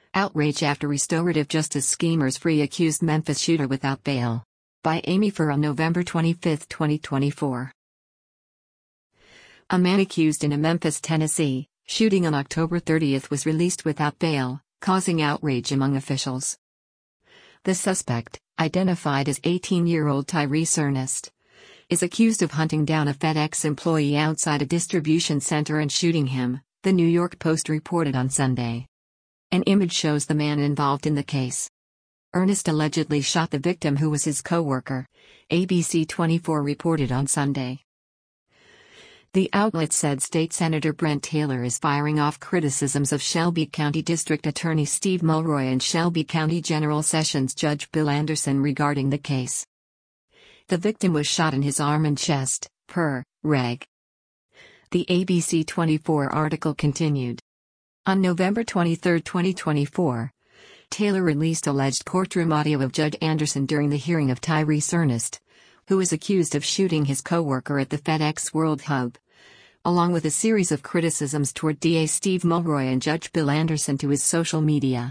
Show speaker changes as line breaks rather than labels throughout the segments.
Outrage after restorative justice schemers free accused Memphis shooter without bail. By Amy Furr on November 25, 2024. A man accused in a Memphis, Tennessee, shooting on October 30 was released without bail, causing outrage among officials. The suspect, identified as 18-year-old Tyrese Ernest, is accused of hunting down a FedEx employee outside a distribution center and shooting him, the New York Post reported on Sunday. An image shows the man involved in the case. Ernest allegedly shot the victim who was his co-worker, ABC 24 reported on Sunday. The outlet said State Senator Brent Taylor is firing off criticisms of Shelby County District Attorney Steve Mulroy and Shelby County General Sessions Judge Bill Anderson regarding the case. The victim was shot in his arm and chest, per Reg. The ABC 24 article continued. On November 23, 2024, Taylor released alleged courtroom audio of Judge Anderson during the hearing of Tyrese Ernest, who is accused of shooting his co-worker at the FedEx World Hub, along with a series of criticisms toward DA Steve Mulroy and Judge Bill Anderson to his social media.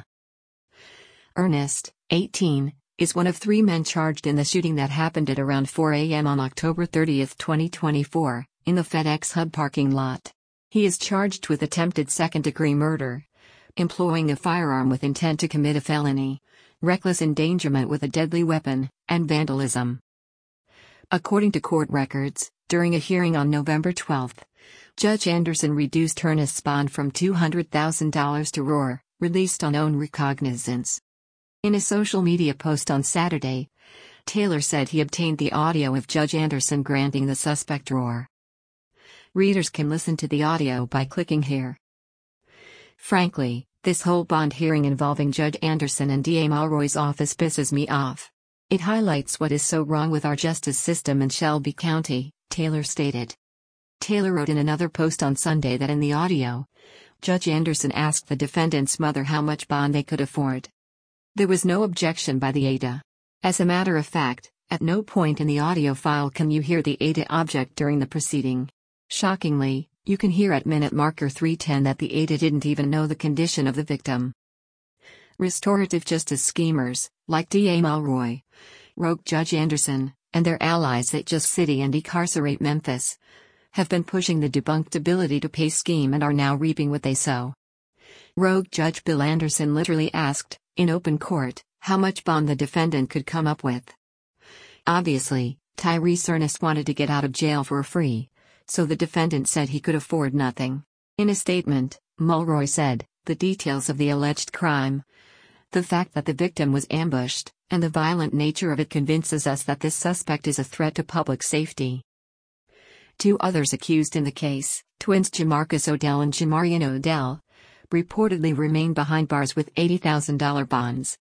Ernest, 18, is one of 3 men charged in the shooting that happened at around 4 a.m. on October 30, 2024, in the FedEx Hub parking lot. He is charged with attempted second-degree murder, employing a firearm with intent to commit a felony, reckless endangerment with a deadly weapon, and vandalism. According to court records, during a hearing on November 12, Judge Anderson reduced Ernest's bond from $200,000 to ROR, released on own recognizance. In a social media post on Saturday, Taylor said he obtained the audio of Judge Anderson granting the suspect ROR. Readers can listen to the audio by clicking here. Frankly, this whole bond hearing involving Judge Anderson and DA Mulroy's office pisses me off. It highlights what is so wrong with our justice system in Shelby County, Taylor stated. Taylor wrote in another post on Sunday that in the audio, Judge Anderson asked the defendant's mother how much bond they could afford. There was no objection by the ADA. As a matter of fact, at no point in the audio file can you hear the ADA object during the proceeding. Shockingly, you can hear at minute marker 310 that the ADA didn't even know the condition of the victim. Restorative justice schemers, like DA Mulroy, rogue Judge Anderson, and their allies at Just City and Decarcerate Memphis, have been pushing the debunked ability to pay scheme and are now reaping what they sow. Rogue Judge Bill Anderson literally asked, in open court, how much bond the defendant could come up with. Obviously, Tyrese Ernest wanted to get out of jail for free, so the defendant said he could afford nothing. In a statement, Mulroy said, the details of the alleged crime, the fact that the victim was ambushed, and the violent nature of it convinces us that this suspect is a threat to public safety. 2 others accused in the case, twins Jamarcus Odell and Jamarian Odell, reportedly remain behind bars with $80,000 bonds.